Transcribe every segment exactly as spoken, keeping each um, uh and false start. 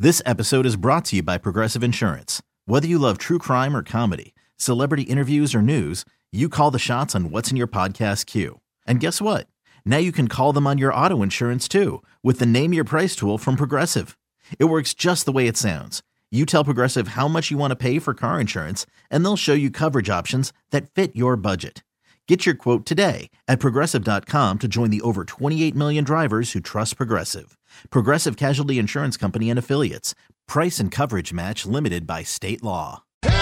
This episode is brought to you by Progressive Insurance. Whether you love true crime or comedy, celebrity interviews or news, you call the shots on what's in your podcast queue. And guess what? Now you can call them on your auto insurance too with the Name Your Price tool from Progressive. It works just the way it sounds. You tell Progressive how much you want to pay for car insurance, and they'll show you coverage options that fit your budget. Get your quote today at Progressive dot com to join the over twenty-eight million drivers who trust Progressive. Progressive Casualty Insurance Company and Affiliates. Price and coverage match limited by state law. Hey,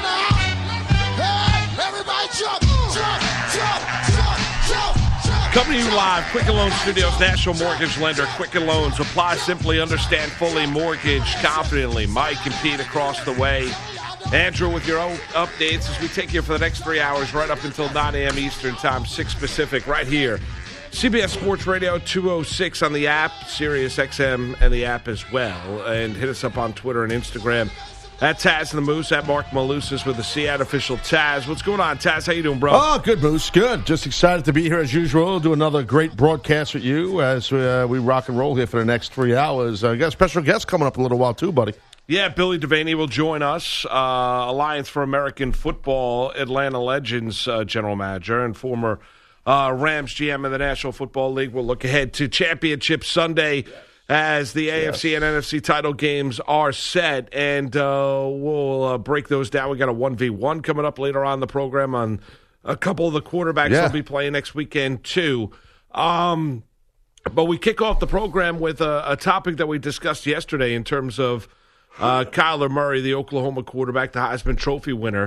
everybody jump, jump, jump, jump, jump, jump. Coming to you live, Quicken Loans Studios, National Mortgage Lender. Quicken Loans. Apply simply, understand fully, mortgage confidently. Mike and Pete across the way. Andrew with your own updates as we take you for the next three hours right up until nine a.m. Eastern Time, six Pacific, right here. C B S Sports Radio two oh six on the app, Sirius X M and the app as well. And hit us up on Twitter and Instagram. At Taz and the Moose, at Mark Malusis with the Seattle official Taz. What's going on, Taz? How you doing, bro? Oh, good, Moose. Good. Just excited to be here as usual. Do another great broadcast with you as we, uh, we rock and roll here for the next three hours. I uh, got a special guest coming up in a little while, too, buddy. Yeah, Billy Devaney will join us, uh, Alliance for American Football, Atlanta Legends uh, general manager and former uh, Rams G M of the National Football League. We'll look ahead to Championship Sunday as the A F C yes. and N F C title games are set, and uh, we'll uh, break those down. We got a one v one coming up later on in the program on a couple of the quarterbacks yeah. that'll be playing next weekend, too. Um, but we kick off the program with a, a topic that we discussed yesterday in terms of Uh, Kyler Murray, the Oklahoma quarterback, the Heisman Trophy winner,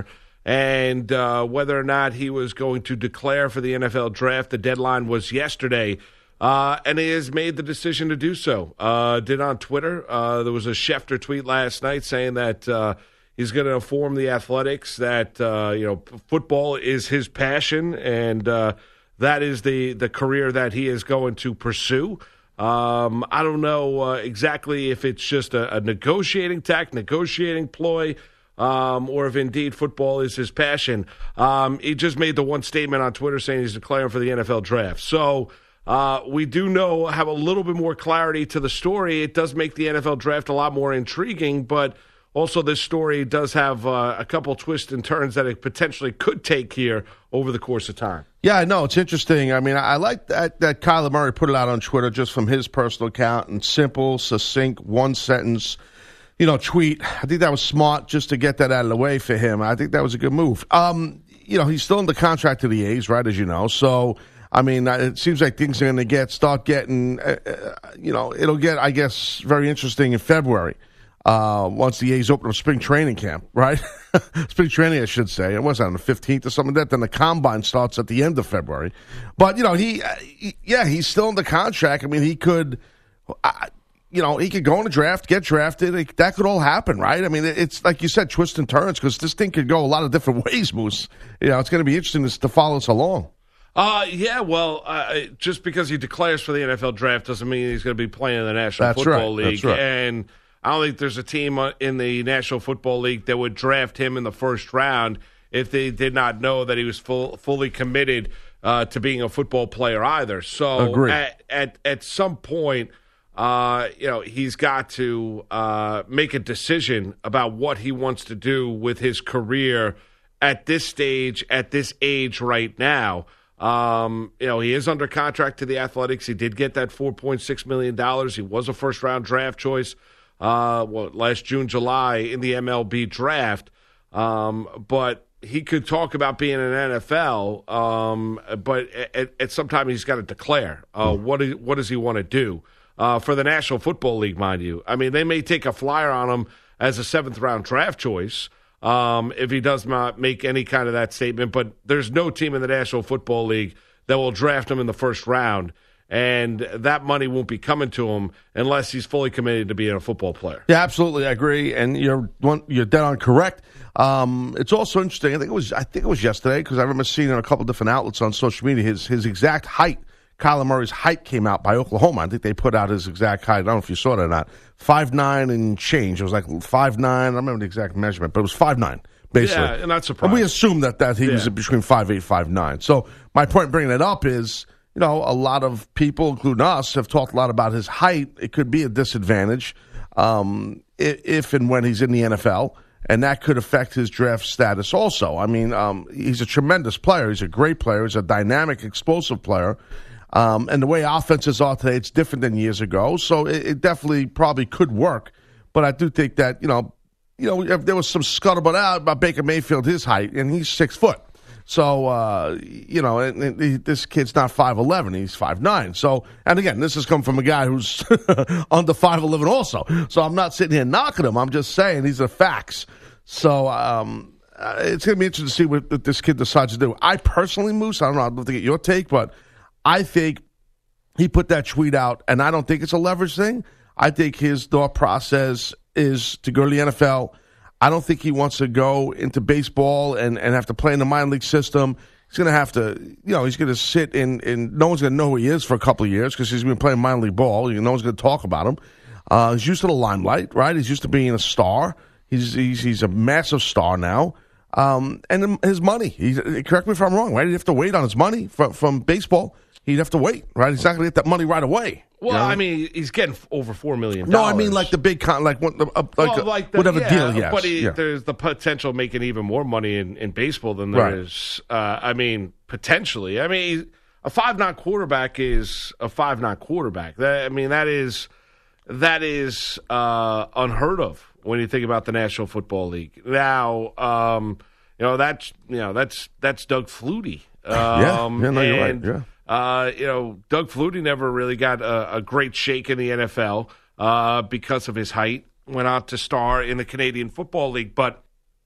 and uh, whether or not he was going to declare for the N F L draft. The deadline was yesterday, uh, and he has made the decision to do so. Uh, did on Twitter. Uh, there was a Schefter tweet last night saying that uh, he's going to inform the Athletics that uh, you know football is his passion, and uh, that is the, the career that he is going to pursue. Um, I don't know uh, exactly if it's just a, a negotiating tack, negotiating ploy, um, or if indeed football is his passion. Um, he just made the one statement on Twitter saying he's declaring for the N F L draft. So uh, we do know, have a little bit more clarity to the story. It does make the N F L draft a lot more intriguing, but also this story does have uh, a couple twists and turns that it potentially could take here over the course of time. Yeah, I know. It's interesting. I mean, I like that, that Kyler Murray put it out on Twitter just from his personal account and simple, succinct, one sentence, you know, tweet. I think that was smart just to get that out of the way for him. I think that was a good move. Um, you know, he's still under contract to the A's, right, as you know. So, I mean, it seems like things are going to get, start getting, uh, uh, you know, it'll get, I guess, very interesting in February. Uh, once the A's open up spring training camp, right? Spring training, I should say. It was on the fifteenth or something like that. Then the combine starts at the end of February. But, you know, he, uh, he yeah, he's still in the contract. I mean, he could, uh, you know, he could go in the draft, get drafted. It, that could all happen, right? I mean, it, it's like you said, twists and turns, because this thing could go a lot of different ways, Moose. You know, it's going to be interesting to, to follow us along. Uh, yeah, well, uh, just because he declares for the N F L draft doesn't mean he's going to be playing in the National That's Football right. League. That's right. And I don't think there's a team in the National Football League that would draft him in the first round if they did not know that he was full, fully committed uh, to being a football player either. So at, at at some point, uh, you know, he's got to uh, make a decision about what he wants to do with his career at this stage, at this age right now. Um, you know, he is under contract to the Athletics. He did get that four point six million dollars. He was a first-round draft choice. Uh, well, last June, July in the M L B draft. Um, but he could talk about being in an N F L, um, but at, at some time he's got to declare uh, what, is, what does he want to do uh, for the National Football League, mind you. I mean, they may take a flyer on him as a seventh-round draft choice um, if he does not make any kind of that statement, but there's no team in the National Football League that will draft him in the first round. And that money won't be coming to him unless he's fully committed to being a football player. Yeah, absolutely, I agree, and you're you're dead on correct. Um, it's also interesting. I think it was I think it was yesterday because I remember seeing on a couple different outlets on social media his his exact height. Kyler Murray's height came out by Oklahoma. I think they put out his exact height. I don't know if you saw it or not. five nine and change. It was like five nine. I don't remember the exact measurement, but it was five nine. Basically. Yeah, and that's surprising. And we assumed that, that he yeah. was between five eight, five nine. So my point in bringing it up is, you know, a lot of people, including us, have talked a lot about his height. It could be a disadvantage. um, if, if and when he's in the N F L, and that could affect his draft status also. I mean, um, he's a tremendous player. He's a great player. He's a dynamic, explosive player. Um, and the way offenses are today, it's different than years ago. So it, it definitely probably could work. But I do think that, you know, you know, if there was some scuttlebutt out about Baker Mayfield, his height, and he's six foot. So, uh, you know, and, and he, this kid's not five eleven, he's five nine. So, and again, this has come from a guy who's under five eleven also. So I'm not sitting here knocking him. I'm just saying these are facts. So um, uh, it's going to be interesting to see what, what this kid decides to do. I personally, Moose, I don't know, I'd love to get your take, but I think he put that tweet out, and I don't think it's a leverage thing. I think his thought process is to go to the N F L. I don't think he wants to go into baseball and, and have to play in the minor league system. He's going to have to, you know, he's going to sit in, in no one's going to know who he is for a couple of years because he's been playing minor league ball. You know, no one's going to talk about him. Uh, he's used to the limelight, right? He's used to being a star. He's he's, he's a massive star now. Um, and his money, he, correct me if I'm wrong, right? He'd have to wait on his money from, from baseball. He'd have to wait, right? He's not going to get that money right away. Well, you know? I mean, he's getting over four million No, dollars. I mean like the big con, like what, uh, like, well, a, like the, whatever yeah, deal he has. But he, yeah. there's the potential of making even more money in, in baseball than there Right. is. Uh, I mean, potentially. I mean, a five nine quarterback is a five nine quarterback. That, I mean, that is that is uh, unheard of when you think about the National Football League. Now, um, you know that's you know that's that's Doug Flutie. Um, yeah, yeah, no, you're and, right. Yeah. Uh, you know, Doug Flutie never really got a, a great shake in the N F L uh, because of his height. Went on to star in the Canadian Football League, but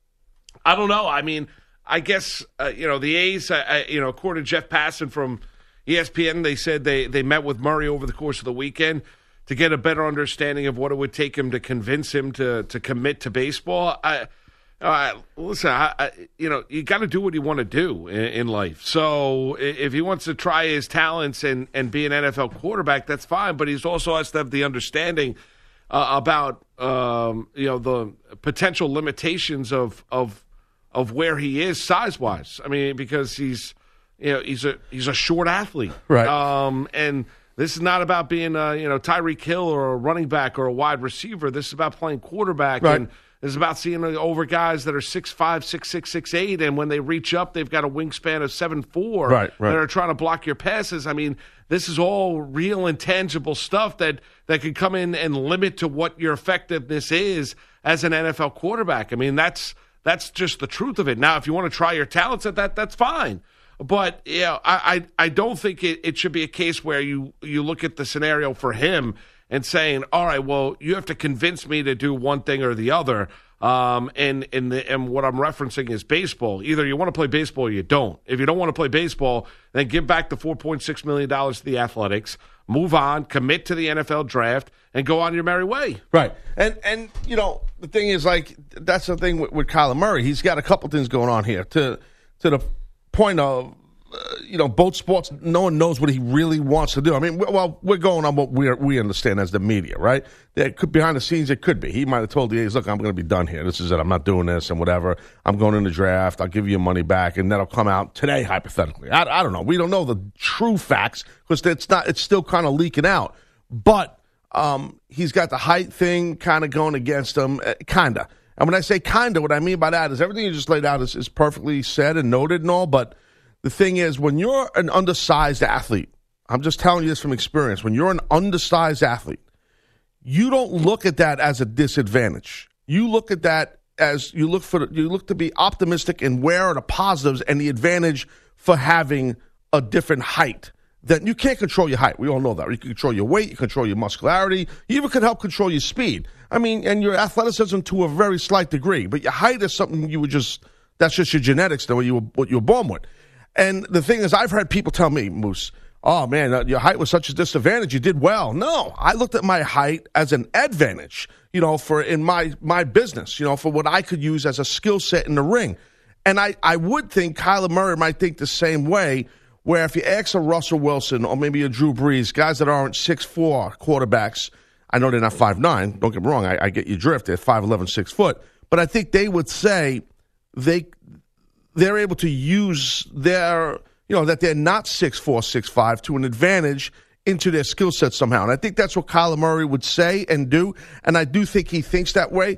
I don't know. I mean, I guess uh, you know the A's. Uh, uh, you know, according to Jeff Passan from E S P N, they said they they met with Murray over the course of the weekend to get a better understanding of what it would take him to convince him to to commit to baseball. I. Uh, listen, I, I, you know, you got to do what you want to do in, in life. So if he wants to try his talents and, and be an N F L quarterback, that's fine. But he's also has to have the understanding uh, about, um, you know, the potential limitations of of of where he is size wise. I mean, because he's, you know, he's a he's a short athlete, right? Um, and this is not about being, a, you know, Tyreek Hill or a running back or a wide receiver. This is about playing quarterback right. and. It's about seeing over guys that are six five, six six, six eight, and when they reach up, they've got a wingspan of seven four right, right. that are trying to block your passes. I mean, this is all real intangible stuff that, that can come in and limit to what your effectiveness is as an N F L quarterback. I mean, that's that's just the truth of it. Now, if you want to try your talents at that, that's fine. But you know, I, I, I don't think it, it should be a case where you, you look at the scenario for him and saying, all right, well, you have to convince me to do one thing or the other. Um, and and, the, and what I'm referencing is baseball. Either you want to play baseball or you don't. If you don't want to play baseball, then give back the four point six million dollars to the Athletics, move on, commit to the N F L draft, and go on your merry way. Right. And, and you know, the thing is, like, that's the thing with, with Kyler Murray. He's got a couple things going on here. To, to the point of, Uh, you know, both sports, no one knows what he really wants to do. I mean, well, we're going on what we we understand as the media, right? That could, behind the scenes, it could be. He might have told the A's, look, I'm going to be done here. This is it. I'm not doing this and whatever. I'm going in the draft. I'll give you your money back, and that'll come out today, hypothetically. I, I don't know. We don't know the true facts because it's not. It's still kind of leaking out. But um, he's got the height thing kind of going against him, uh, kind of. And when I say kind of, what I mean by that is everything you just laid out is, is perfectly said and noted and all, but the thing is, when you're an undersized athlete, I'm just telling you this from experience, when you're an undersized athlete, you don't look at that as a disadvantage. You look at that as you look for you look to be optimistic and where are the positives and the advantage for having a different height. That you can't control your height. We all know that. You can control your weight, you control your muscularity, you even can help control your speed. I mean, and your athleticism to a very slight degree. But your height is something you would just that's just your genetics, the way you were what you were born with. And the thing is, I've heard people tell me, Moose, oh, man, uh, your height was such a disadvantage. You did well. No, I looked at my height as an advantage, you know, for in my, my business, you know, for what I could use as a skill set in the ring. And I, I would think Kyler Murray might think the same way, where if you ask a Russell Wilson or maybe a Drew Brees, guys that aren't six four quarterbacks, I know they're not five nine. Don't get me wrong. I, I get you drift. They're five eleven, six foot. But I think they would say they – they're able to use their, you know, that they're not six four, six five to an advantage into their skill set somehow. And I think that's what Kyler Murray would say and do, and I do think he thinks that way.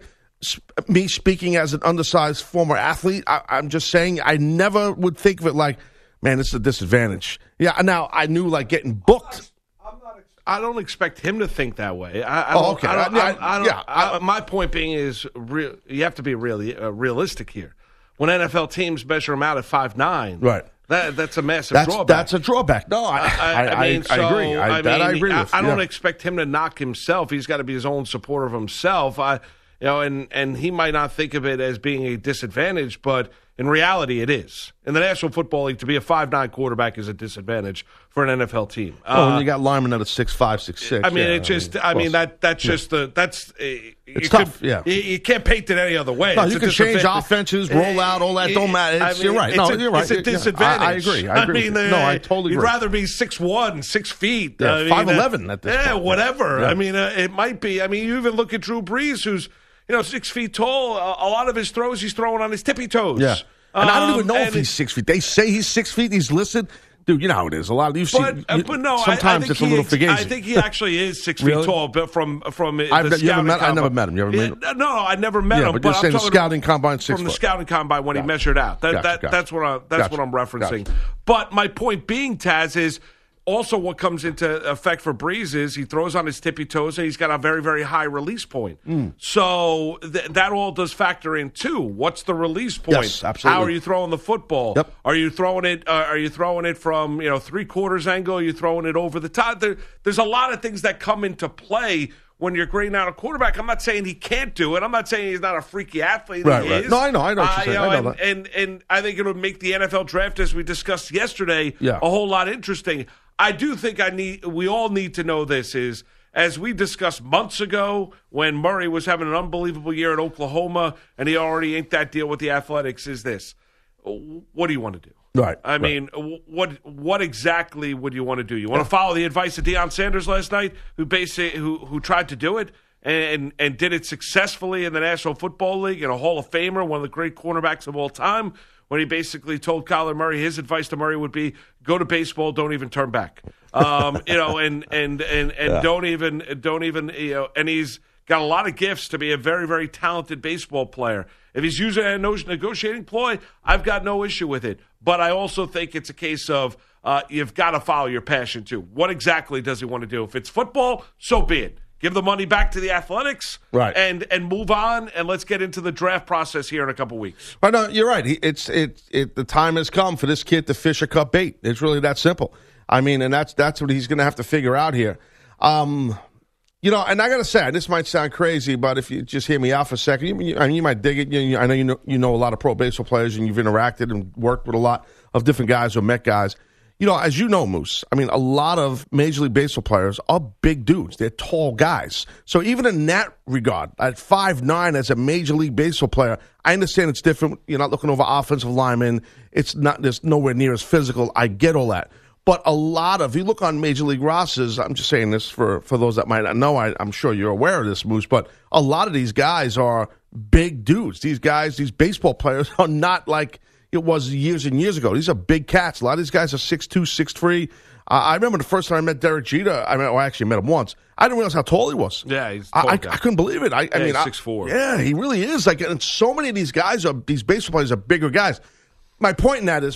Me speaking as an undersized former athlete, I, I'm just saying I never would think of it like, man, this is a disadvantage. Yeah, now I knew like getting booked. I'm not, I'm not, I don't expect him to think that way. I, I oh, don't, okay. I don't, I, I, I don't, yeah, I, my point being is real, you have to be really uh, realistic here. When N F L teams measure him out at five nine, right. That, that's a massive that's, drawback. That's a drawback. No, I, I, I, I, mean, I, I agree. I, I that mean, I agree with. I, I don't yeah. expect him to knock himself. He's got to be his own supporter of himself. I, you know, and, and he might not think of it as being a disadvantage, but in reality, it is. In the National Football League, to be a five nine quarterback is a disadvantage for an N F L team. Oh, uh, when you got linemen that are six five, six six. I mean, yeah, it just. I I mean, that that's just the that's. Uh, it's you tough. could, yeah, you, you can't paint it any other way. No, it's you can change offenses, roll out, all that. Don't matter. It's, I mean, you're right. It's No, a, you're right. It's a Yeah, disadvantage. I, I agree. I agree. I mean, uh, no, I totally you'd agree. You'd rather be six one, six feet. Yeah, I mean, five eleven uh, at this yeah, point. whatever. Yeah. I mean, uh, it might be. I mean, you even look at Drew Brees, who's you know six feet tall. A, a lot of his throws, he's throwing on his tippy toes. Yeah. And um, I don't even know if it, he's six feet. They say he's six feet. He's listed. Dude, you know how it is. A lot of you've but, seen. uh, but no, sometimes I, I think it's a little fugazi. I think he actually is six really? feet tall, but from from the I've, scouting you ever met, combine. I never met him. You ever met him? No, no, I never met yeah, him. But, but you're I'm saying the talking scouting combine six from foot. the scouting combine when gotcha. he measured out. That, gotcha, that gotcha. that's what I, that's gotcha. what I'm referencing. Gotcha. But my point being, Taz, is also what comes into effect for Brees is he throws on his tippy toes and he's got a very, very high release point. Mm. So th- that all does factor in too. What's the release point? Yes, absolutely. How are you throwing the football? Yep. Are you throwing it? Uh, are you throwing it from you know three quarters angle? Are you throwing it over the top? There, there's a lot of things that come into play when you're grading out a quarterback. I'm not saying he can't do it. I'm not saying he's not a freaky athlete. Right, he right. Is. No, I know. I know what uh, you're saying. You know, I know and, that. and and I think it would make the N F L draft, as we discussed yesterday, yeah. a whole lot interesting. I do think I need. We all need to know this is. As we discussed months ago when Murray was having an unbelievable year at Oklahoma and he already inked that deal with the Athletics, is this. What do you want to do? Right. I right. mean, what what exactly would you want to do? You want yeah. to follow the advice of Deion Sanders last night, who basically who who tried to do it and and did it successfully in the National Football League, and a Hall of Famer, one of the great cornerbacks of all time, when he basically told Kyler Murray his advice to Murray would be go to baseball, don't even turn back. Um, you know, and and and and yeah. don't even don't even you know, and he's got a lot of gifts to be a very, very talented baseball player. If he's using a negotiating ploy, I've got no issue with it. But I also think it's a case of uh, you've got to follow your passion, too. What exactly does he want to do? If it's football, so be it. Give the money back to the Athletics right. and and move on, and let's get into the draft process here in a couple weeks. Right, no, you're right. He, it's it, it. The time has come for this kid to fish a cup bait. It's really that simple. I mean, and that's that's what he's going to have to figure out here. Um, you know, and I got to say, this might sound crazy, but if you just hear me out for a second, you, you, I mean, you might dig it. You, you, I know you know you know a lot of pro baseball players, and you've interacted and worked with a lot of different guys or met guys. You know, as you know, Moose, I mean, a lot of Major League Baseball players are big dudes. They're tall guys. So even in that regard, at five nine as a Major League Baseball player, I understand it's different. You're not looking over offensive linemen. It's not, there's nowhere near as physical. I get all that. But a lot of, if you look on Major League rosters, I'm just saying this for, for those that might not know, I, I'm sure you're aware of this, Moose, but a lot of these guys are big dudes. These guys, these baseball players are not like it was years and years ago. These are big cats. A lot of these guys are six two, six three. Uh, I remember the first time I met Derek Jeter, I mean, well, I actually met him once. I didn't realize how tall he was. Yeah, he's I, tall I, guy. I couldn't believe it. I, I yeah, mean, he's six four. Yeah, he really is. Like, and so many of these guys are, these baseball players are bigger guys. My point in that is,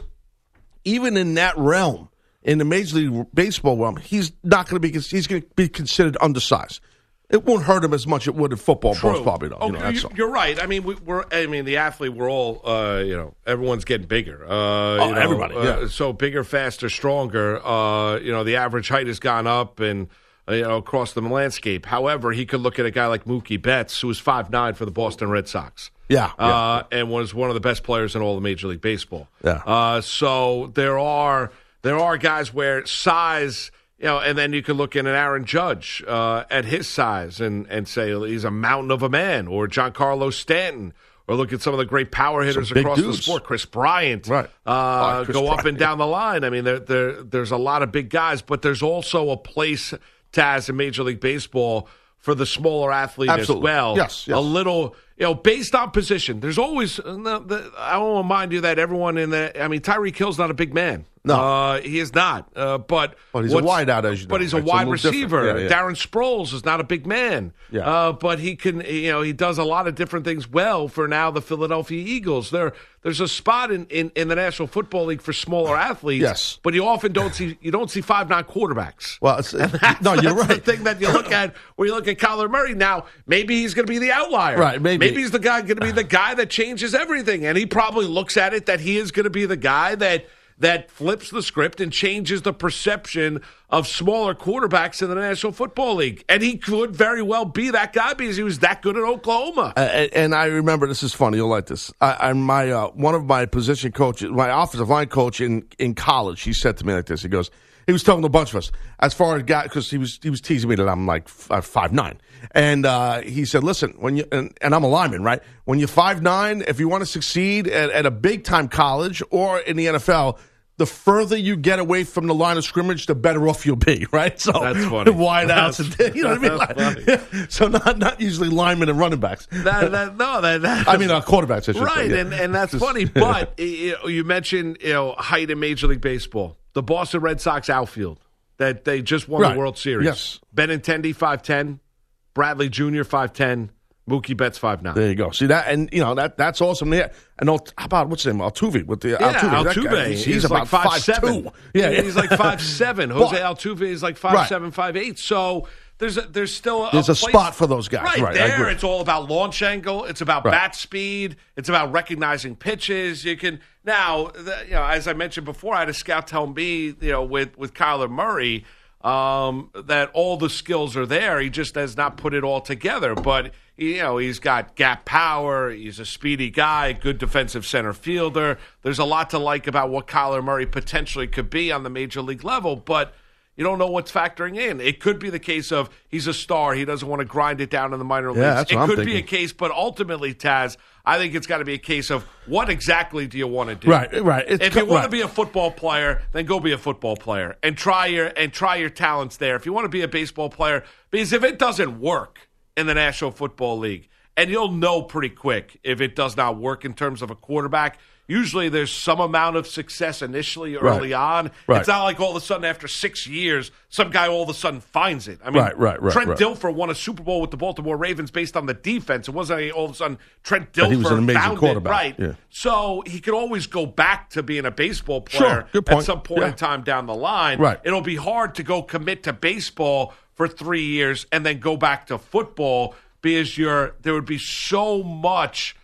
even in that realm, in the Major League Baseball realm, he's not going to be, he's going to be considered undersized. It won't hurt him as much as it would in football, most probably, though. Oh, you know, that's you, you're right. I mean, we, we're. I mean, the athlete. We're all. Uh, you know, everyone's getting bigger. Uh, oh, you know, everybody. Yeah. Uh, so bigger, faster, stronger. Uh, you know, the average height has gone up, and uh, you know, across the landscape. However, he could look at a guy like Mookie Betts, who was five nine for the Boston Red Sox. Yeah, uh, yeah. And was one of the best players in all of Major League Baseball. Yeah. Uh, so there are there are guys where size. You know, and then you can look at an Aaron Judge uh, at his size and, and say he's a mountain of a man, or Giancarlo Stanton, or look at some of the great power hitters across dudes. the sport. Chris Bryant, right? Uh, oh, Chris go Bryant. up and down the line. I mean, there, there, there's a lot of big guys, but there's also a place, Taz, in Major League Baseball for the smaller athlete Absolutely. as well. Yes, yes. A little, you know, based on position. There's always, I don't want to remind you that everyone in the, I mean, Tyreek Hill's not a big man. No. Uh, he is not. Uh, but But he's a what's- wide out, as you know. But he's a It's a wide little receiver. different. Yeah, yeah. Darren Sproles is not a big man. Yeah. Uh, but he can, you know, he does a lot of different things well for now the Philadelphia Eagles. There, there's a spot in, in, in the National Football League for smaller athletes. Yes. But you often don't see you don't see five nine quarterbacks. Well, it's, That's, no, you're that's right. the thing that you look at where you look at Kyler Murray. Now, maybe he's going to be the outlier. Right, maybe. Maybe he's the guy going to be the guy that changes everything. And he probably looks at it that he is going to be the guy that that flips the script and changes the perception of smaller quarterbacks in the National Football League. And he could very well be that guy because he was that good at Oklahoma. Uh, and, and I remember, this is funny, you'll like this. I, I my uh, one of my position coaches, my offensive line coach in, in college, he said to me like this. He goes, he was talking to a bunch of us as far as guys, because he was he was teasing me that I'm like five nine, and uh, he said, listen, when you and, and I'm a lineman, right? When you're five nine, if you want to succeed at, at a big time college or in the N F L, the further you get away from the line of scrimmage, the better off you'll be, right? So That's funny. wide outs, and, you know what I mean? Like, so not not usually linemen and running backs. That, that, no, that, that, I mean, uh, quarterbacks, I should right, say. Yeah. and, and that's Just- funny. But you know, you mentioned you know height in Major League Baseball. The Boston Red Sox outfield that they just won Right. the World Series. Yes. Benintendi five ten, Bradley Junior five ten, Mookie Betts five nine. There you go. See that, and you know that that's awesome. Yeah, and Alt- how about what's his name? Altuve with the Yeah, Altuve. That Altuve. guy, He's, he's, about like five, five seven. two. Yeah, yeah. He's like five seven. Jose But- Altuve is like five Right. seven, five eight. So there's a, there's still a, There's a place- spot for those guys. Right, Right, I there. agree. It's all about launch angle. It's about Right. bat speed. It's about recognizing pitches. You can now, the, you know, as I mentioned before, I had a scout tell me, you know, with with Kyler Murray. Um, that all the skills are there. He just has not put it all together. But, you know, he's got gap power. He's a speedy guy, good defensive center fielder. There's a lot to like about what Kyler Murray potentially could be on the major league level. But you don't know what's factoring in. It could be the case of he's a star. He doesn't want to grind it down in the minor leagues. Yeah, that's it what I'm could be thinking. a case, but ultimately, Taz, I think it's got to be a case of what exactly do you want to do? Right, right. It's If you co- want to right. be a football player, then go be a football player and try your and try your talents there. If you want to be a baseball player, because if it doesn't work in the National Football League, and you'll know pretty quick if it does not work in terms of a quarterback. Usually there's some amount of success initially early Right. on. Right. It's not like all of a sudden after six years, some guy all of a sudden finds it. I mean, Right, right, right, Trent right. Dilfer won a Super Bowl with the Baltimore Ravens based on the defense. It wasn't like all of a sudden Trent But Dilfer he was an amazing found quarterback. it. Right. Yeah. So he could always go back to being a baseball Sure, player good point. at some point Yeah. in time down the line. Right. It'll be hard to go commit to baseball for three years and then go back to football because you're there would be so much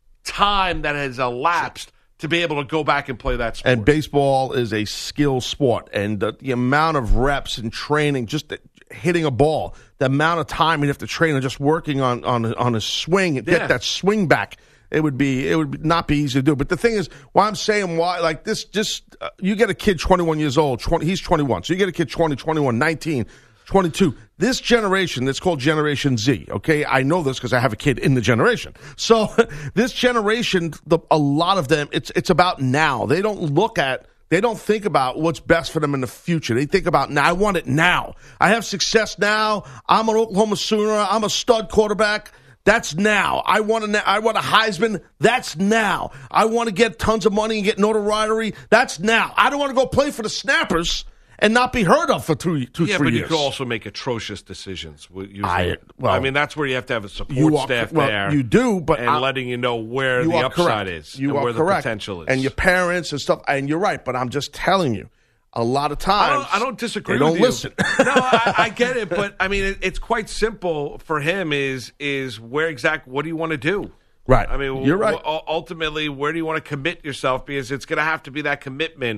time that has elapsed to be able to go back and play that sport. And baseball is a skill sport, and the, the amount of reps and training, just the, hitting a ball, the amount of time you have to train on just working on on on a swing and Yeah. get that swing back. It would be it would not be easy to do. But the thing is, why I'm saying why like this, just uh, you get a kid twenty-one years old, twenty, he's twenty-one, so you get a kid twenty, twenty-one, nineteen, twenty-two. This generation, that's called Generation Z, okay? I know this because I have a kid in the generation. So this generation, the, a lot of them, it's it's about now. They don't look at, they don't think about what's best for them in the future. They think about, now, I want it now. I have success now. I'm an Oklahoma Sooner. I'm a stud quarterback. That's now. I want a, I want a Heisman. That's now. I want to get tons of money and get notoriety. That's now. I don't want to go play for the Snappers and not be heard of for two, two yeah, three but years. you could also make atrocious decisions. Usually. I- well, I mean, that's where you have to have a support You are, staff well, there. you do, but and I- letting you know where you the are upside correct. is You and are where correct. the potential is. And your parents and stuff. And you're right, but I'm just telling you, a lot of I times don't, I don't disagree they don't with you. listen. no, I, I get it, but I mean, it, it's quite simple for him. Is is where exact? What do you want to do? Right. I mean, You're right. w- ultimately, where do you want to commit yourself? Because it's going to have to be that commitment.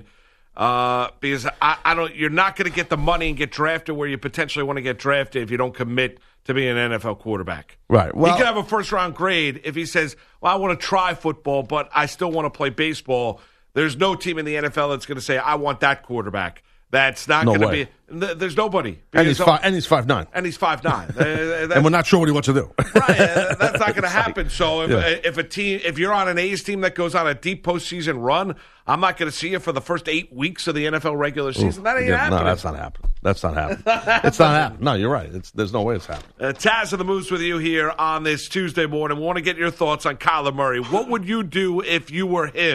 Uh, because I, I don't, you're not going to get the money and get drafted where you potentially want to get drafted if you don't commit to being an N F L quarterback. Right. Well, he could have a first round grade if he says, "Well, I want to try football, but I still want to play baseball." There's no team in the N F L that's going to say, "I want that quarterback." That's not No going to way. be. th- There's nobody. and he's Because- five, and he's five nine, and he's five nine. and we're not sure what he wants to do. Right, uh, that's not going to happen. So if, Yeah. uh, if a team, if you're on an A's team that goes on a deep postseason run, I'm not going to see you for the first eight weeks of the N F L regular season. That ain't Yeah, happening. No, that's not happening. That's not happening. It's not happening. No, you're right. It's, there's no way it's happening. Uh, Taz of the Moose with you here on this Tuesday morning. We want to get your thoughts on Kyler Murray. What would you do if you were him?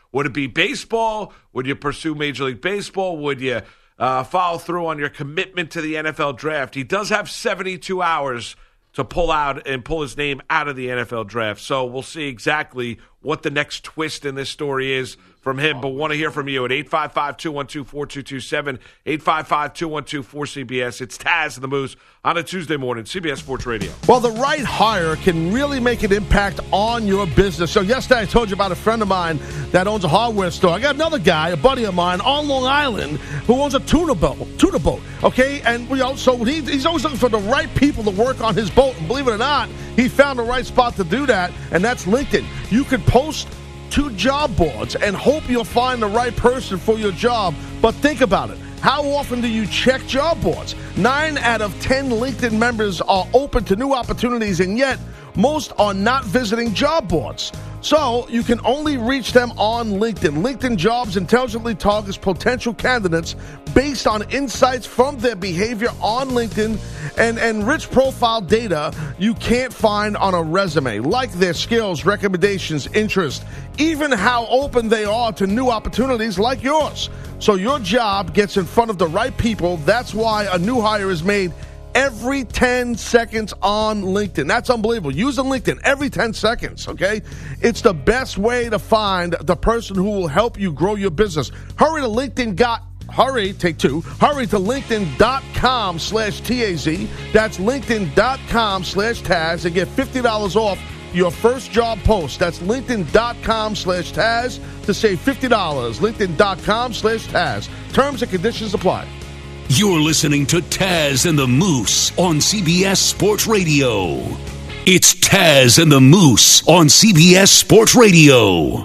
Would it be baseball? Would you pursue Major League Baseball? Would you uh, follow through on your commitment to the N F L draft? He does have seventy-two hours to pull out and pull his name out of the N F L draft. So we'll see exactly what the next twist in this story is from him. But want to hear from you at eight five five, two one two, four two two seven, eight five five, two one two, four C B S. It's Taz and the Moose on a Tuesday morning, C B S Sports Radio. Well, the right hire can really make an impact on your business. So yesterday I told you about a friend of mine that owns a hardware store. I got another guy, a buddy of mine, on Long Island who owns a tuna boat. Tuna boat, okay? And you know, so he, he's always looking for the right people to work on his boat. And believe it or not, he found the right spot to do that, and that's LinkedIn. You could post to job boards and hope you'll find the right person for your job. But think about it. How often do you check job boards? Nine out of ten LinkedIn members are open to new opportunities, and yet most are not visiting job boards. So you can only reach them on LinkedIn. LinkedIn Jobs intelligently targets potential candidates based on insights from their behavior on LinkedIn and, and rich profile data you can't find on a resume, like their skills, recommendations, interests, even how open they are to new opportunities like yours. So your job gets in front of the right people. That's why a new hire is made every ten seconds on LinkedIn. That's unbelievable. Using LinkedIn every ten seconds, okay? It's the best way to find the person who will help you grow your business. Hurry to LinkedIn. Got, hurry, take two. Hurry to LinkedIn.com slash T-A-Z. That's LinkedIn.com slash Taz and get fifty dollars off your first job post. That's LinkedIn.com slash Taz to save fifty dollars. LinkedIn.com slash Taz. Terms and conditions apply. You're listening to Taz and the Moose on C B S Sports Radio. It's Taz and the Moose on C B S Sports Radio.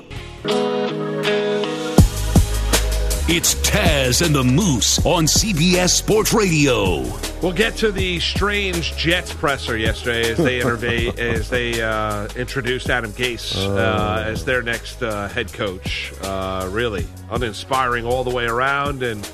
It's Taz and the Moose on C B S Sports Radio. We'll get to the strange Jets presser yesterday as they intervene, as they uh, introduced Adam Gase uh, as their next uh, head coach. Uh, really uninspiring all the way around, and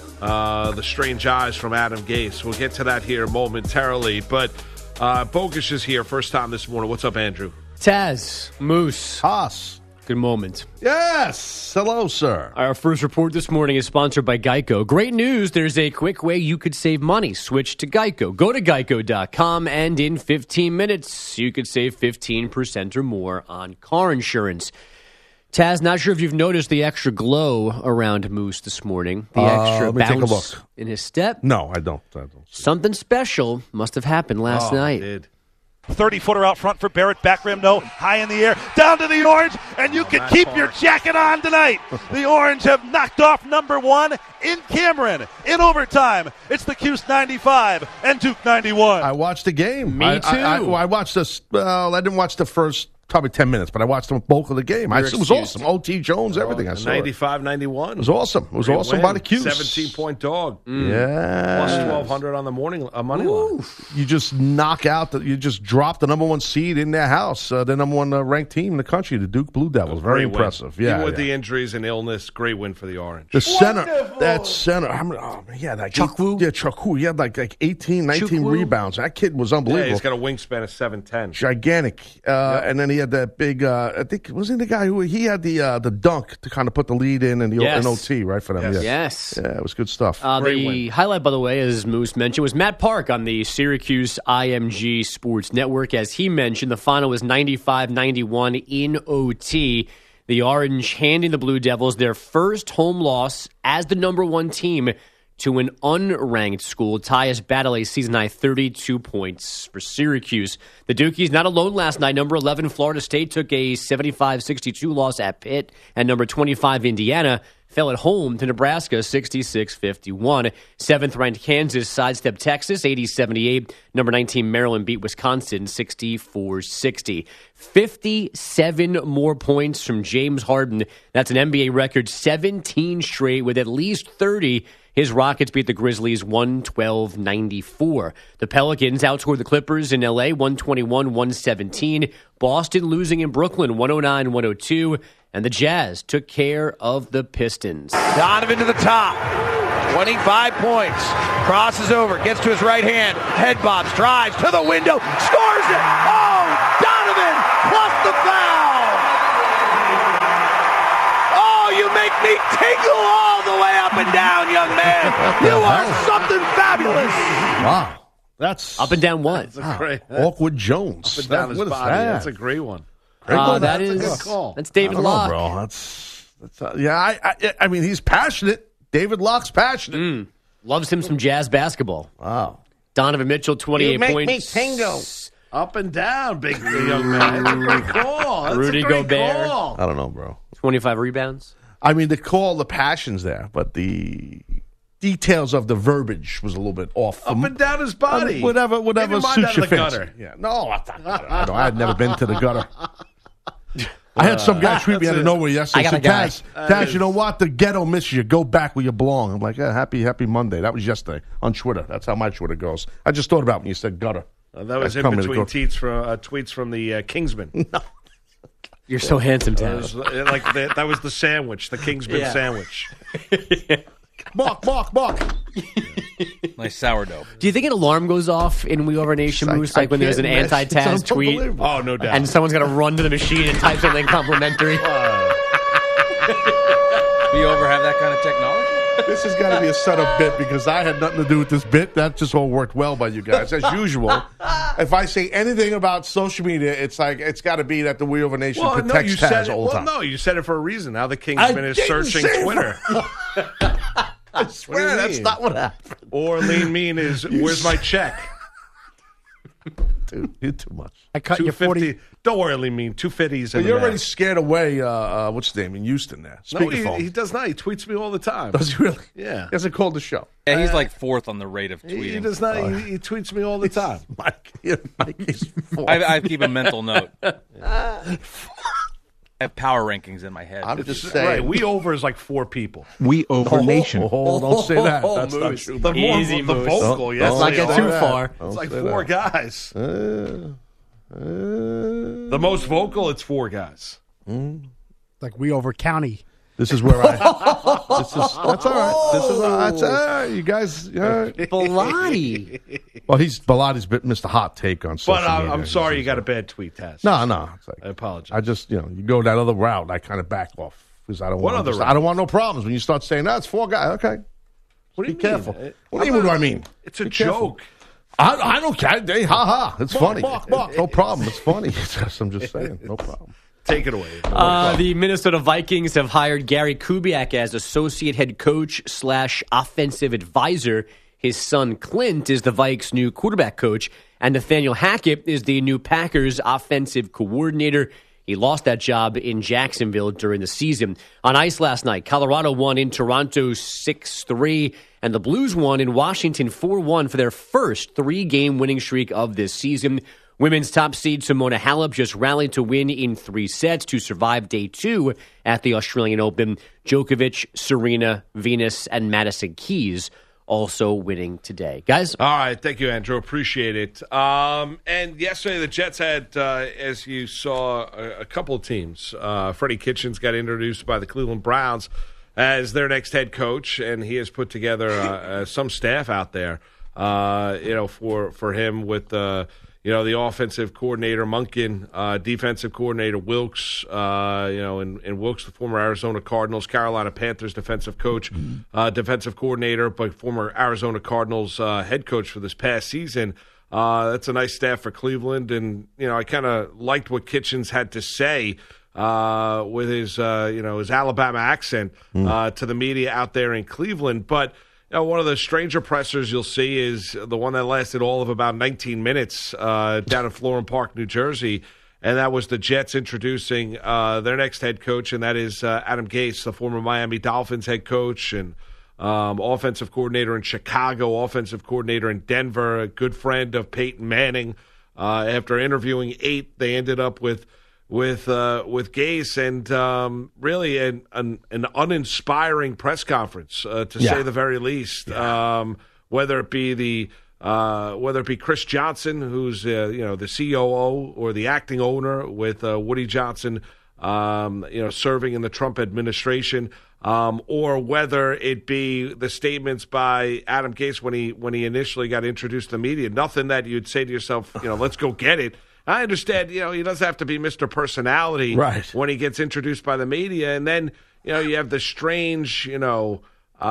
uh, the strange eyes from Adam Gase. We'll get to that here momentarily. But uh, Bogusch is here, first time this morning. What's up, Andrew? Taz, Moose, Haas. Good moment. Yes. Hello, sir. Our first report this morning is sponsored by Geico. Great news. There's a quick way you could save money. Switch to Geico. Go to geico dot com, and in fifteen minutes, you could save fifteen percent or more on car insurance. Taz, not sure if you've noticed the extra glow around Moose this morning. The Uh, extra let me take a bounce look. in his step. No, I don't. I don't. Something special must have happened last oh, night. It did. thirty-footer out front for Barrett. Back rim, no. High in the air. Down to the Orange, and you can keep your jacket on tonight. The Orange have knocked off number one in Cameron in overtime. It's the Cuse ninety-five and Duke ninety-one. I watched the game. Me I, too. I, I, well, I watched this. Well, I didn't watch the first probably ten minutes, but I watched the bulk of the game. I, it was excused. awesome. O T Jones, everything. I saw it. ninety-five ninety-one. It was awesome. It was Great awesome win. by the Cuse. seventeen-point dog. Yeah. Plus twelve hundred on the morning uh, money line. You just knock out, the, you just drop the number one seed in their house, uh, the number one uh, ranked team in the country, the Duke Blue Devils. Very Great win. impressive. Yeah, Even with yeah. the injuries and illness, great win for the Orange. The center, that center, how many, oh, man, he had like Chukwu? eight, yeah, Chukwu. He had like like eighteen, nineteen Chukwu? rebounds. That kid was Yeah, unbelievable. he's got a wingspan of seven ten. Gigantic, uh, and then he had that big. Uh, I think wasn't he the guy who he had the uh, the dunk to kind of put the lead in and the Yes. N O T right for them. Yes. Yeah, Yes. yeah, it was good stuff. Uh, Great the win. highlight, by the way, as Moose mentioned, was Matt Park on the Syracuse I M G Sports Network. As he mentioned, the final was ninety-five ninety-one in O T. The Orange handing the Blue Devils their first home loss as the number one team to an unranked school. Tyus battled a season-high thirty-two points for Syracuse. The Dukies not alone last night. Number eleven, Florida State, took a seventy-five sixty-two loss at Pitt. And number twenty-five, Indiana, fell at home to Nebraska, sixty-six fifty-one. Seventh-ranked Kansas sidestepped Texas, eighty seventy-eight. Number nineteen, Maryland beat Wisconsin, sixty-four sixty. fifty-seven more points from James Harden. That's an N B A record, seventeen straight with at least thirty. His Rockets beat the Grizzlies one twelve ninety-four. The Pelicans outscored the Clippers in L A one twenty-one one seventeen. Boston losing in Brooklyn one oh nine one oh two. And the Jazz took care of the Pistons. Donovan to the top. twenty-five points. Crosses over. Gets to his right hand. Head bobs. Drives to the window. Scores it. Oh, Donovan plus the foul. tingle all the way up and down, young man. You are something fabulous. Wow. That's Up and down what? That's a great. Awkward Jones. Up and down That- his what is body. that? That's a great one. Great Uh, call. that That's a is good call. that's I David don't know, Locke. bro. That's, that's uh, yeah. I, I I mean, he's passionate. David Locke's passionate. Mm. Loves him some jazz basketball. Wow. Donovan Mitchell, twenty-eight points. Up and down, big young man. That's a great call. That's Rudy a great Gobert. call. I don't know, bro. twenty-five rebounds. I mean, the call, the passion's there, but the details of the verbiage was a little bit off. Up and down his I body. mean, whatever, whatever Maybe mine suits out your of the fancy. gutter. Yeah, no, I, thought, I, know, I had never been to the gutter. I had some guy tweet me out of nowhere yesterday. I got a Said, guy. Taz, Taz, you know what? The ghetto misses you. Go back where you belong. I'm like, yeah, happy, happy Monday. That was yesterday on Twitter. That's how my Twitter goes. I just thought about when you said gutter. Uh, that was That's in coming to between go- tweets from uh, tweets from the uh, Kingsman. You're so handsome, That Taz. was, uh, like the, that was the sandwich, the Kingsman Yeah. sandwich. Mark, Mark, Mark. Nice sourdough. Do you think an alarm goes off in We Over Nation I- Moose, I like when there's an can't imagine. anti-Taz It's tweet, unbelievable. Oh, no doubt. and someone's going to run to the machine and type something complimentary? We over have that kind of technology? This has got to be a setup bit because I had nothing to do with this bit. That just all worked well by you guys. As usual, if I say anything about social media, it's like it's got to be that the We Over Nation Well, no, protects you Taz said it. all the Well, time. no, you said it for a reason. Now the Kingsman I is didn't searching say it. Twitter. I swear you that's mean? not what happened. Or Lean Mean is, where's my check? Dude, you're too much. I cut Two you forty. fifty. Don't worry, Lean Mean. Two fifties. But you're already scared away. Uh, uh, what's his name in Houston? There, No, speakerphone. he, he does not. He tweets me all the time. Does he really? Yeah. He hasn't called the show. Yeah, he's like fourth on the rate of He, tweeting. he does not. He, he tweets me all the time. Mike, yeah, Mike is four. I, I keep a mental note. I have power rankings in my head. I'm just saying. Right. We over is like four people. We over nation. Oh, don't say that. Oh, That's not Moose. true. The, more, Easy, the Moose. vocal. Don't- yes, don't Let's not they get are. too that. far. Don't It's like say four that. guys. Uh, uh, The most vocal, it's four guys. Like we over county. This is where I. this is that's all right. This is all, that's all right. You guys. Yeah. Bilotti. Well, he's Bilatti's bit Mister Hot Take on social But I'm, media. I'm sorry you got a bad tweet, Taz. No, no. It's like, I apologize. I just, you know, you go that other route. I kind of back off because I don't What want. other just- route? I don't want no problems when you start saying that's four guys. Okay, What do be you mean? careful. It- What do you mean? What do I mean? It's a Be careful. joke. I, I don't care. Hey, ha ha. It's Mark, funny. Mark, Mark. No problem. It's funny. It's just, I'm just saying. No problem. Take it away. Uh, the Minnesota Vikings have hired Gary Kubiak as associate head coach slash offensive advisor. His son Clint is the Vikes' new quarterback coach, and Nathaniel Hackett is the new Packers offensive coordinator. He lost that job in Jacksonville during the season. On ice last night, Colorado won in Toronto six three, and the Blues won in Washington four one for their first three-game winning streak of this season. Women's top seed Simona Halep just rallied to win in three sets to survive day two at the Australian Open. Djokovic, Serena, Venus, and Madison Keys also winning today. Guys? All right. Thank you, Andrew. Appreciate it. Um, and yesterday, the Jets had, uh, as you saw, a, a couple of teams. Uh, Freddie Kitchens got introduced by the Cleveland Browns as their next head coach, and he has put together uh, uh, some staff out there, uh, you know, for, for him with uh, – you know, the offensive coordinator, Monken, uh, defensive coordinator, Wilkes, uh, you know, and, and Wilkes, the former Arizona Cardinals, Carolina Panthers defensive coach, uh, defensive coordinator, but former Arizona Cardinals uh, head coach for this past season. Uh, that's a nice staff for Cleveland. And, you know, I kind of liked what Kitchens had to say uh, with his, uh, you know, his Alabama accent uh, to the media out there in Cleveland. But, you know, one of the stranger pressers you'll see is the one that lasted all of about nineteen minutes uh, down in Florham Park, New Jersey, and that was the Jets introducing uh, their next head coach, and that is uh, Adam Gase, the former Miami Dolphins head coach and um, offensive coordinator in Chicago, offensive coordinator in Denver, a good friend of Peyton Manning. Uh, after interviewing eight, they ended up with with uh, with Gase, and um, really an, an an uninspiring press conference, uh, to Yeah. say the very least. Yeah. Um, whether it be the uh, whether it be Chris Johnson, who's uh, you know the C O O or the acting owner, with uh, Woody Johnson, um, you know, serving in the Trump administration, um, or whether it be the statements by Adam Gase when he when he initially got introduced to the media. Nothing that you'd say to yourself, you know, let's go get it. I understand, you know, he doesn't have to be Mister Personality Right. when he gets introduced by the media. And then, you know, you have the strange, you know,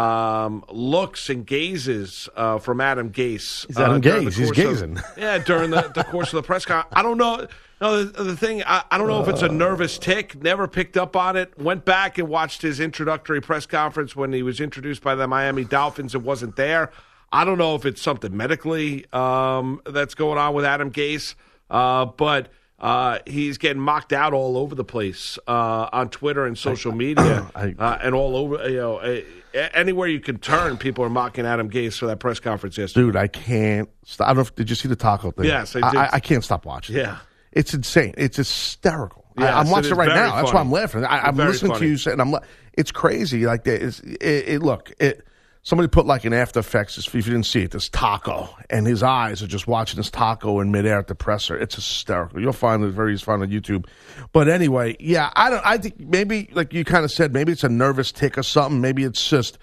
um, looks and gazes uh, from Adam Gase. He's Adam uh, during Gase. the He's course gazing. Of, yeah, during the, the course of the press conference. I don't know. No, the, the thing, I, I don't know if it's a nervous tick. Never picked up on it. Went back and watched his introductory press conference when he was introduced by the Miami Dolphins. It wasn't there. I don't know if it's something medically um, that's going on with Adam Gase, uh, but uh, he's getting mocked out all over the place uh, on Twitter and social media I, uh, and all over. You know, uh, anywhere you can turn, people are mocking Adam Gase for that press conference yesterday. Dude, I can't stop. I don't know if, did you see the taco thing? Yes, I did. I, I can't stop watching. Yeah. It's insane. It's hysterical. Yes, I, I'm watching it it right very now. That's funny. why I'm laughing. I, I'm Very listening funny. to you say, and I'm. It's crazy. Like that. It's, it, it. Look. It. Somebody put like in After Effects. If you didn't see it, this taco, and his eyes are just watching this taco in midair at the presser. It's hysterical. You'll find it very easy to find on YouTube. But anyway, yeah. I don't. I think maybe like you kind of said, maybe it's a nervous tick or something. Maybe it's just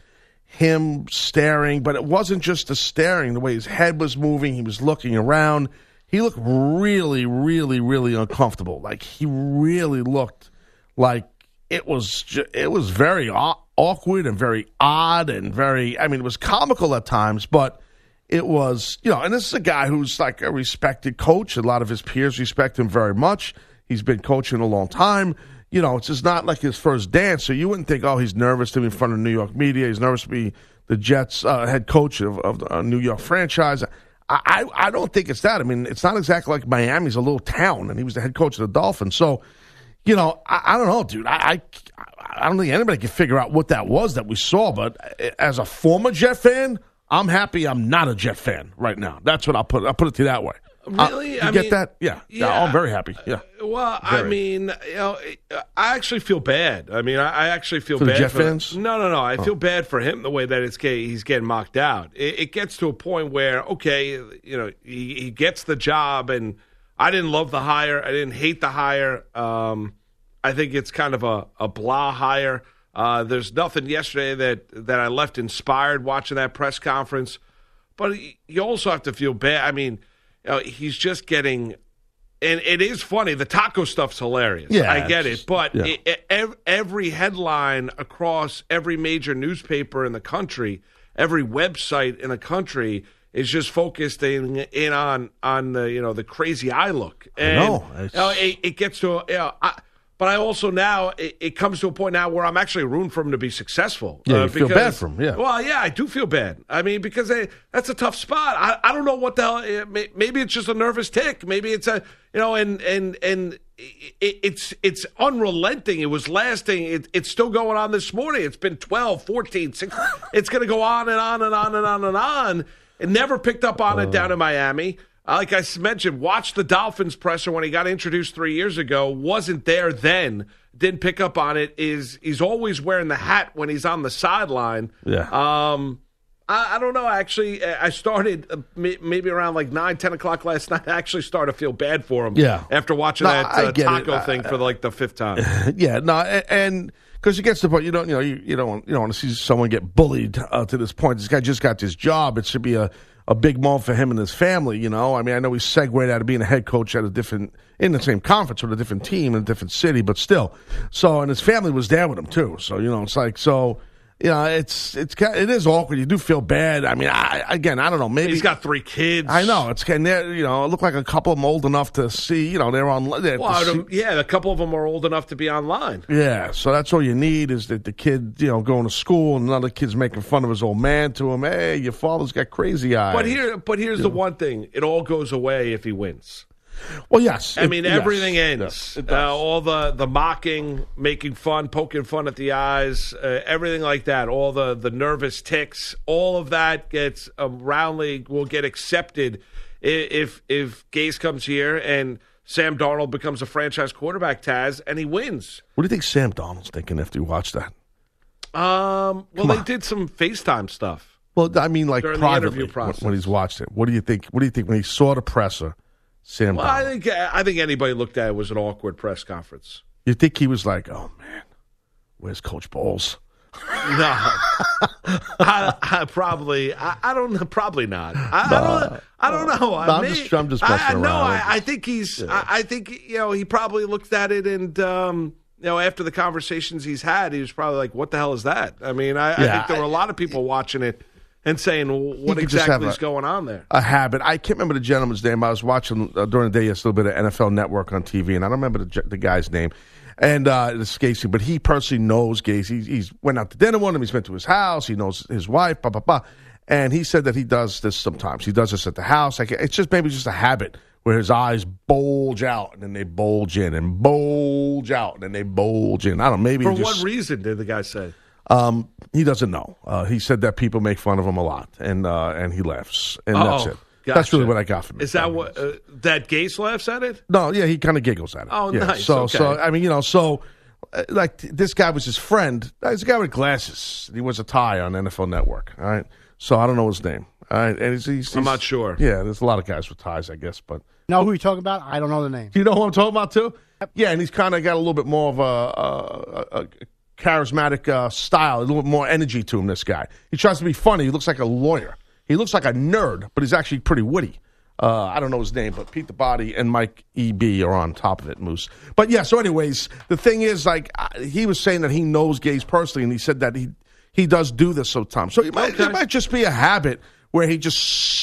him staring. But it wasn't just the staring. The way his head was moving, he was looking around. He looked really, really, really uncomfortable. Like he really looked like it was. Ju- it was very aw- awkward and very odd and very. I mean, it was comical at times, but it was, you know. And this is a guy who's like a respected coach. A lot of his peers respect him very much. He's been coaching a long time. You know, it's just not like his first dance. So you wouldn't think, oh, he's nervous to be in front of New York media. He's nervous to be the Jets' uh, head coach of, of the uh, New York franchise. I, I don't think it's that. I mean, it's not exactly like Miami's a little town, and he was the head coach of the Dolphins. So, you know, I, I don't know, dude. I, I I don't think anybody can figure out what that was that we saw. But as a former Jet fan, I'm happy I'm not a Jet fan right now. That's what I'll put. I'll put it to you that way. Really? Uh, you I get mean, that? Yeah. yeah. yeah. I'm very happy. Yeah. Well, I Very. mean, you know, I actually feel bad. I mean, I, I actually feel For the bad Jet for fans? No, no, no. I feel bad for him the way that it's get, he's getting mocked out. It, it gets to a point where, okay, you know, he, he gets the job, and I didn't love the hire. I didn't hate the hire. Um, I think it's kind of a, a blah hire. Uh, there's nothing yesterday that, that I left inspired watching that press conference. But you also have to feel bad. I mean, you know, he's just getting, and it is funny. The taco stuff's hilarious. Yeah, I get it's- it. But yeah. it, it, every headline across every major newspaper in the country, every website in the country is just focused in, in on on the you know the crazy eye look. And, I know. You know, it, it gets to you know, I, but I also now it, it comes to a point now where I'm actually rooting for him to be successful. Yeah, uh, you feel because- bad for him, yeah. Well, yeah, I do feel bad. I mean, because they, that's a tough spot. I, I don't know what the hell. It, may- maybe it's just a nervous tick. Maybe it's a you know, and and and it, it's it's unrelenting. It was lasting. It, it's still going on this morning. It's been twelve, fourteen, sixteen. It's going to go on and on and on and on and on. It never picked up on it down in Miami. Like I mentioned, watched the Dolphins presser when he got introduced three years ago. Wasn't there then. Didn't pick up on it. Is he's always wearing the hat when he's on the sideline. Yeah. Um, I, I don't know. Actually, I started uh, may- maybe around like nine, ten o'clock last night. I actually started to feel bad for him. Yeah. After watching No, that I uh, get it. taco I- thing for like the fifth time. Yeah, no, a- and because it gets to the point you don't, you know, you, you don't, you don't want to see someone get bullied uh, to this point. This guy just got this job. It should be a, a big moment for him and his family. You know, I mean, I know he segued out of being a head coach at a different, in the same conference with a different team in a different city, but still. So, and his family was there with him too. So, you know, it's like so. You know, it's it's kind it is awkward. You do feel bad. I mean, I again, I don't know. Maybe He's got three kids. I know it's kind of, you know, it looked like a couple of them old enough to see. You know, they're on. They have Well, to I see- don't- yeah, a couple of them are old enough to be online. Yeah, so that's all you need is that the kid, you know, going to school and another kid's making fun of his old man to him. Hey, your father's got crazy eyes. But here, but here's the one thing: it all goes away if he wins. Well, yes. I it- mean, yes, everything ends. yes, it uh, does. all the, the mocking, making fun, poking fun at the eyes, uh, everything like that. All the, the nervous ticks, all of that gets um, roundly will get accepted i- if if Gase comes here and Sam Darnold becomes a franchise quarterback, Taz, and he wins. What do you think Sam Donald's thinking after you watch that? Um, well, Come they on. did some FaceTime stuff. Well, I mean, like During the privately interview when, process. when he's watched it. What do you think? What do you think when he saw the presser, Sam Well, I Donald? think I think anybody looked at it was an awkward press conference. You think he was like, "Oh man, where's Coach Bowles?" No, I, I probably. I, I don't know. Probably not. I, I don't. I don't know. No, I'm just- I'm just I, messing I, no, around. I, I think he's. I, I think you know he probably looked at it and um, you know, after the conversations he's had, he was probably like, what the hell is that? I mean, I, Yeah, I think there were a lot of people watching it and saying, well, what could just exactly have is a- going on there? A habit. I can't remember the gentleman's name. I was watching uh, during the day yesterday a little bit of N F L Network on T V, and I don't remember the, ge- the guy's name. And uh, it's Gacy, but he personally knows Gacy. He's, he's went out to dinner with him. He's been to his house. He knows his wife, blah, blah, blah. And he said that he does this sometimes. He does this at the house. Like, it's just maybe just a habit where his eyes bulge out, and then they bulge in, and bulge out, and then they bulge in. I don't know, maybe For he just, what reason did the guy say? Um, he doesn't know. Uh, he said that people make fun of him a lot, and uh, and he laughs, and that's Oh, it. That's gotcha. really what I got from it. Is that what uh, that Gase laughs at it? No, yeah, he kind of giggles at it. Oh, yeah. nice. So, Okay. so I mean, you know, so uh, like t- this guy was his friend. Uh, He's a guy with glasses. He wears a tie on N F L Network. All right, so I don't know his name. All right, and he's, he's, I'm he's- not sure. Yeah, there's a lot of guys with ties, I guess, but Know who you're talking about? I don't know the name. do you know who I'm talking about too? Yeah, and he's kind of got a little bit more of a, a, a, a charismatic uh, style, a little bit more energy to him. This guy, he tries to be funny. He looks like a lawyer. He looks like a nerd, but he's actually pretty witty. Uh, I don't know his name, but Pete the Body and Mike E B are on top of it, Moose. But yeah, so anyways, the thing is, like, uh, he was saying that he knows Gaze personally, and he said that he he does do this sometimes. So it might, Okay. it might just be a habit where he just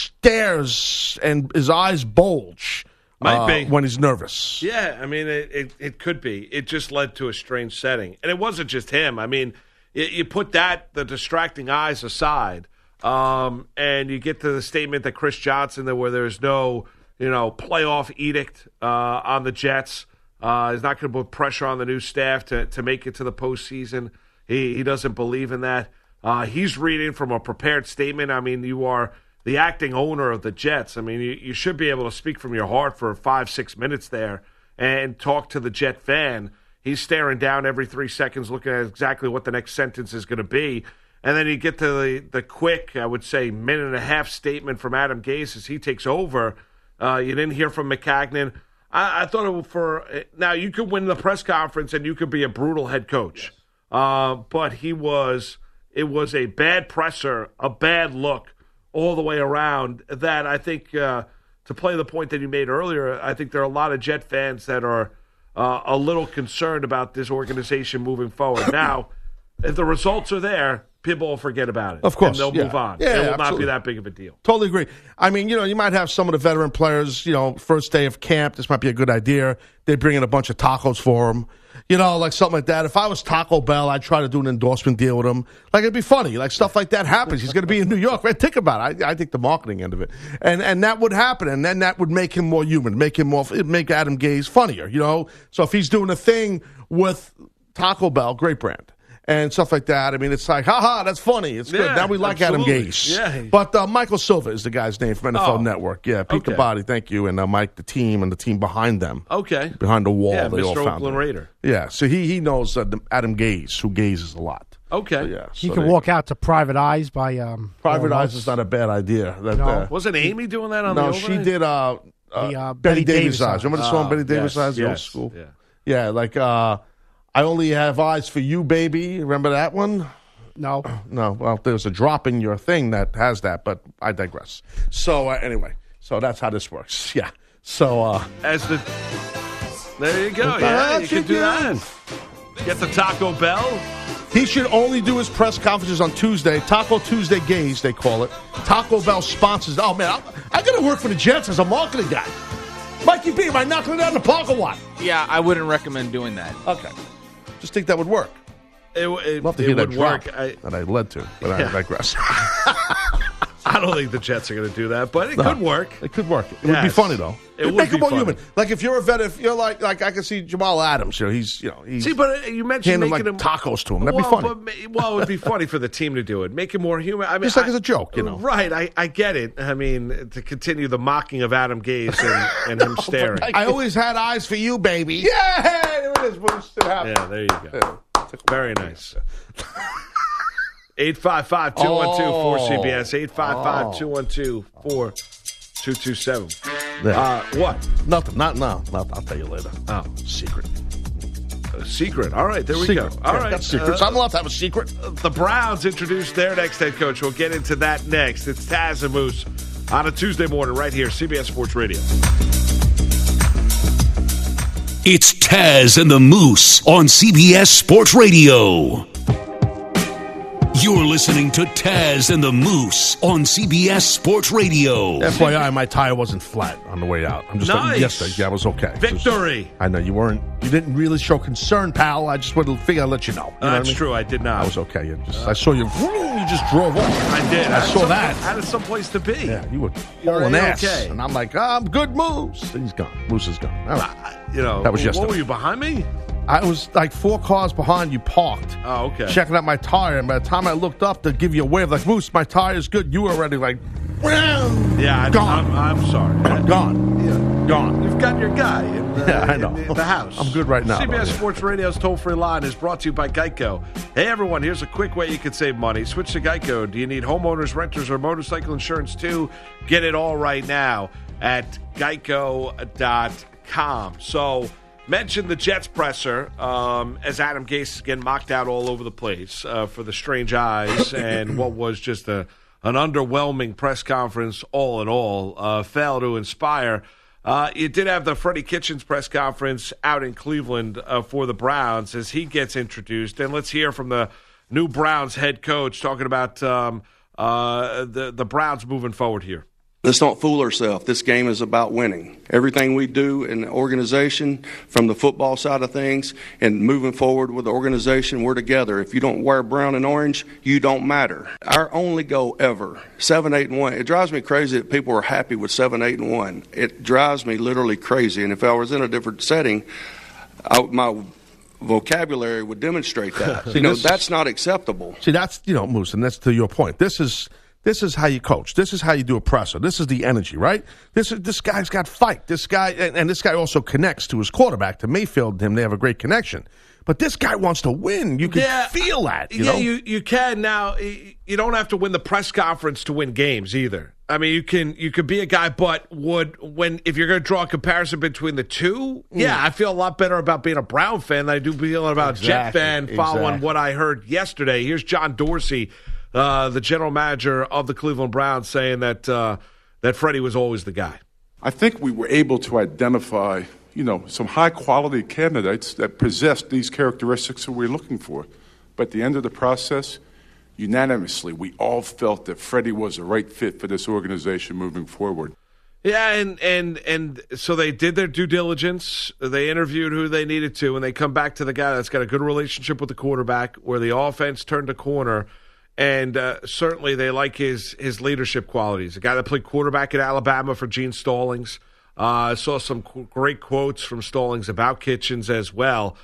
stares and his eyes bulge Might uh, be. when he's nervous. Yeah, I mean, it, it, it could be. It just led to a strange setting. And it wasn't just him. I mean, you, you put that, the distracting eyes aside, um, and you get to the statement that Chris Johnson, that where there's no, you know, playoff edict uh, on the Jets. Uh, he's not going to put pressure on the new staff to, to make it to the postseason. He, he doesn't believe in that. Uh, he's reading from a prepared statement. I mean, you are the acting owner of the Jets. I mean, you, you should be able to speak from your heart for five, six minutes there and talk to the Jet fan. He's staring down every three seconds, looking at exactly what the next sentence is going to be. And then you get to the, the quick, I would say, minute and a half statement from Adam Gase as he takes over. Uh, you didn't hear from McCagnon. I, I thought it was for – now, you could win the press conference and you could be a brutal head coach. Uh, but he was – it was a bad presser, a bad look all the way around that I think, uh, to play the point that you made earlier, I think there are a lot of Jet fans that are uh, a little concerned about this organization moving forward. Now, if the results are there, people will forget about it. Of course, And they'll yeah. move on. Yeah, it will not absolutely. be that big of a deal. Totally agree. I mean, you know, you might have some of the veteran players, you know, first day of camp, this might be a good idea. They bring in a bunch of tacos for them. You know, like something like that. If I was Taco Bell, I'd try to do an endorsement deal with him. Like, it'd be funny. Like, stuff like that happens. He's going to be in New York. Right? Think about it. I, I think the marketing end of it. And and that would happen. And then that would make him more human, make him more, it'd make Adam Gase funnier, you know? So if he's doing a thing with Taco Bell, great brand, and stuff like that, I mean, it's like, ha-ha, that's funny. It's good. Yeah, Now we like absolutely. Adam Gase. Yeah. But uh, Michael Silva is the guy's name from N F L Oh, Network. Yeah, Pete okay. the Body, thank you. And uh, Mike, the team, and the team behind them. Okay. Behind the wall, Yeah, they all Mister found Oakland him. Raider. Yeah, so he he knows uh, the- Adam Gase, who gazes a lot. Okay. So, yeah, He so can they- walk out to Private Eyes by um, Private Paul Eyes Rudd. is not a bad idea. That, No. uh, Wasn't Amy doing that on no, the she overnight? did uh, uh, The, uh, Betty, Betty Davis Davis Eyes. Eyes. Remember the song Oh, Betty Davis yes, Eyes? The old yes, school. yeah. Yeah, like uh, I only have eyes for you, baby. Remember that one? No. No, well, there's a drop in your thing that has that, but I digress. So uh, anyway, so that's how this works. Yeah. So uh, As the there you go. Yeah, you can do that. Get the Taco Bell. he should only do his press conferences on Tuesday. Taco Tuesday Gaze, they call it. Taco Bell sponsors. Oh man, I, I got to work for the Jets as a marketing guy. Mikey B, am I knocking it out in the park or what? Yeah, I wouldn't recommend doing that. Okay, just think that would work. It, it, Love to it hear that would drop work. I, that I led to, but Yeah. I digress. I don't think the Jets are going to do that, but it No. could work. It could work. It would be Yes. funny though. It It'd would make be it more funny. human. Like if you're a vet, if you're like like I can see Jamal Adams. You know, he's you know he's See, but uh, you mentioned handing making like him tacos to him. That'd well, be funny. But, ma- well, it would be funny for the team to do it. Make it more human. I mean, Just like I- as a joke, you know. Right. I, I get it. I mean, to continue the mocking of Adam Gase and, and him staring. I always had eyes for you, baby. Yeah, there it is. Bruce. It happened. Yeah, there you go. Very nice. eight five five, two one two, four C B S. eight five five, two one two, four two two seven. Yeah. Uh, what? Nothing. Not now. Not, I'll tell you later. Oh, Secret. a secret. All right, there we Secret. go. All Yeah, right. That's secrets. Uh, I'm allowed to have a secret. The Browns introduced their next head coach. We'll get into that next. It's Taz and Moose on a Tuesday morning right here, C B S Sports Radio. It's Taz and the Moose on C B S Sports Radio. You're listening to Taz and the Moose on C B S Sports Radio. F Y I, my tire wasn't flat on the way out. I'm just Nice. like, yes, yeah, I was okay. Victory. Just, I know you weren't. You didn't really show concern, pal. I just wanted to figure I'd let you know. You know That's what I mean? true. I did not. I was okay. You just, I saw you. You just drove off. I did. I had saw some- that. I had someplace to be. Yeah, you were You're hauling ass, okay. and I'm like, oh, I'm good, Moose. He's gone. Moose is gone. All right. I- You know, That was what yesterday. were you behind me? I was like four cars behind you, parked. Oh, okay. Checking out my tire, and by the time I looked up to give you a wave, like, Moose, my tire's good. You were already like, Yeah, I, gone. I'm, I'm sorry. gone. Yeah. Gone. You've got your guy in the, Yeah, I know. in the, the house. I'm good right now, C B S though, yeah. Sports Radio's toll-free line is brought to you by Geico. Hey, everyone, here's a quick way you can save money. Switch to Geico. Do you need homeowners, renters, or motorcycle insurance too? Get it all right now at geico dot com. So, mentioned the Jets presser um, as Adam Gase is getting mocked out all over the place uh, for the strange eyes and what was just a an underwhelming press conference all in all. Uh, failed to inspire. Uh, you did have the Freddie Kitchens press conference out in Cleveland uh, for the Browns as he gets introduced. And let's hear from the new Browns head coach talking about um, uh, the, the Browns moving forward here. Let's not fool ourselves. This game is about winning. Everything we do in the organization, from the football side of things and moving forward with the organization, we're together. If you don't wear brown and orange, you don't matter. Our only goal ever, seven, eight, and one. It drives me crazy that people are happy with seven, eight, and one. It drives me literally crazy. And if I was in a different setting, I, my vocabulary would demonstrate that. See, you know, this- that's not acceptable. See, that's, you know, Moose, and that's to your point. This is this is how you coach. This is how you do a presser. This is the energy, right? This is this guy's got fight. This guy, and, and this guy also connects to his quarterback, to Mayfield and him. They have a great connection. But this guy wants to win. You can Yeah, feel that, you yeah, know? you you can now. y- You don't have to win the press conference to win games either. I mean, you can you could be a guy, but would when if you're going to draw a comparison between the two, yeah, I feel a lot better about being a Brown fan than I do feeling about a Jet Exactly, fan. Following exactly. what I heard yesterday, here's John Dorsey, uh, the general manager of the Cleveland Browns, saying that uh, that Freddie was always the guy. I think we were able to identify, you know, some high-quality candidates that possessed these characteristics that we're looking for. But at the end of the process, unanimously, we all felt that Freddie was the right fit for this organization moving forward. Yeah, and, and and so they did their due diligence. They interviewed who they needed to, and they come back to the guy that's got a good relationship with the quarterback, where the offense turned a corner. And uh, certainly they like his his leadership qualities. A guy that played quarterback at Alabama for Gene Stallings. I uh, saw some qu- great quotes from Stallings about Kitchens as well.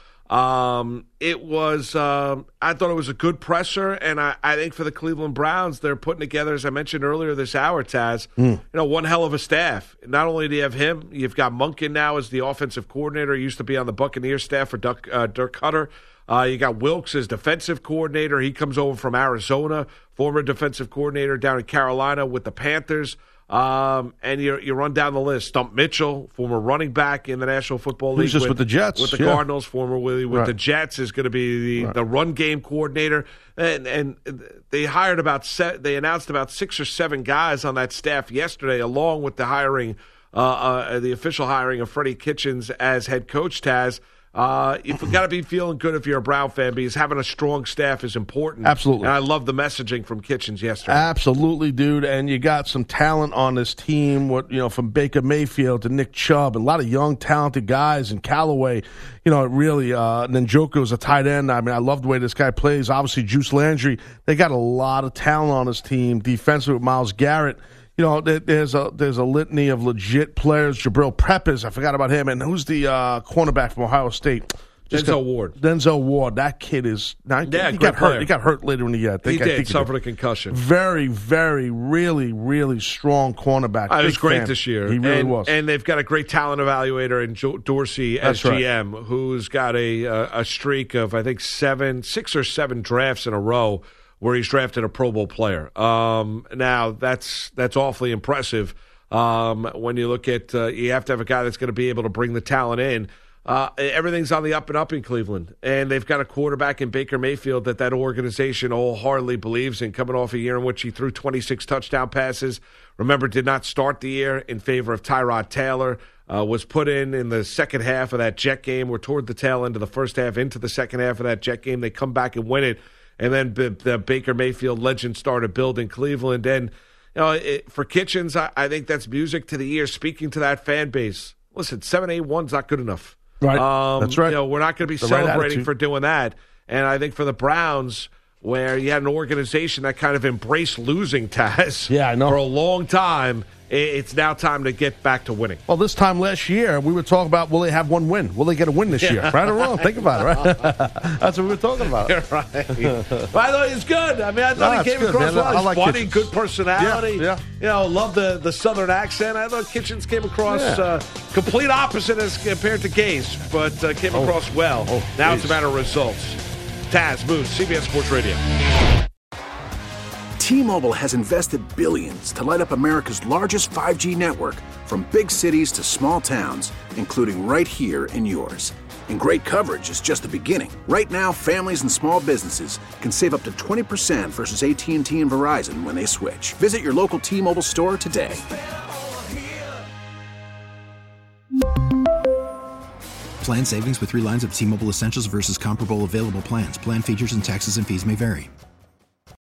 Um, it was, um, I thought it was a good presser, and I, I think for the Cleveland Browns, they're putting together, as I mentioned earlier this hour, Taz, Mm. you know, one hell of a staff. Not only do you have him, you've got Monken now as the offensive coordinator. He used to be on the Buccaneers staff for Duck, uh, Dirk Cutter. Uh, you got Wilkes as defensive coordinator. He comes over from Arizona, former defensive coordinator down in Carolina with the Panthers. Um, and you you run down the list. Stump Mitchell, former running back in the National Football League. Who's just with the Jets, With the yeah. Cardinals, former with, with Right. the Jets, is going to be the, Right. the run game coordinator. And and they hired about, se- they announced about six or seven guys on that staff yesterday, along with the hiring, uh, uh, the official hiring of Freddie Kitchens as head coach, Taz. Uh, you've got to be feeling good if you're a Brown fan, because having a strong staff is important. Absolutely. And I love the messaging from Kitchens yesterday. Absolutely, dude. And you got some talent on this team. What you know, from Baker Mayfield to Nick Chubb, and a lot of young, talented guys. And Callaway, you know, really. Uh, Njoku is a tight end. I mean, I love the way this guy plays. Obviously, Juice Landry. They got a lot of talent on this team. Defensively with Myles Garrett. You know, there, there's a there's a litany of legit players. Jabril Peppers, I forgot about him. And who's the uh, cornerback from Ohio State? Denzel got- Ward. Denzel Ward. That kid is. Now, Yeah, he great got player. hurt. He got hurt later in the year. I think, He I did think suffer a concussion. Very, very, really, really strong cornerback. Uh, it was Big great fan. this year. He really and, was. And they've got a great talent evaluator in Jo- Dorsey as That's right. G M, who's got a, a a streak of, I think, seven, six or seven drafts in a row where he's drafted a Pro Bowl player. Um, now, that's that's awfully impressive. Um, when you look at, uh, you have to have a guy that's going to be able to bring the talent in. uh, everything's on the up and up in Cleveland, and they've got a quarterback in Baker Mayfield that that organization wholeheartedly believes in, coming off a year in which he threw twenty-six touchdown passes. Remember, did not start the year in favor of Tyrod Taylor. Uh, was put in in the second half of that Jet game, or toward the tail end of the first half into the second half of that Jet game. They come back and win it, and then the, the Baker Mayfield legend started building Cleveland. And you know, it, for Kitchens, I, I think that's music to the ear, speaking to that fan base. Listen, seven eight one's not good enough. Right, um, that's right. You know, we're not going to be The right celebrating attitude. for doing that. And I think for the Browns, where you had an organization that kind of embraced losing, Taz, Yeah, I know. for a long time, it's now time to get back to winning. Well, this time last year, we were talking about, will they have one win? Will they get a win this year? Right or wrong? Think about it, right? That's what we were talking about. You're right. By the way, it's good. I mean, I thought No, he came it's good, across man. well. I He's like funny, Kitchens. good personality. Yeah, yeah. You know, love the, the Southern accent. I thought Kitchens came across Yeah. uh, complete opposite as compared to Gase, but uh, came Oh. across well. Oh, now Gase. it's a matter of results. Taz, Moose, C B S Sports Radio. T-Mobile has invested billions to light up America's largest five G network, from big cities to small towns, including right here in yours. And great coverage is just the beginning. Right now, families and small businesses can save up to twenty percent versus A T and T and Verizon when they switch. Visit your local T-Mobile store today. Plan savings with three lines of T-Mobile Essentials versus comparable available plans. Plan features and taxes and fees may vary.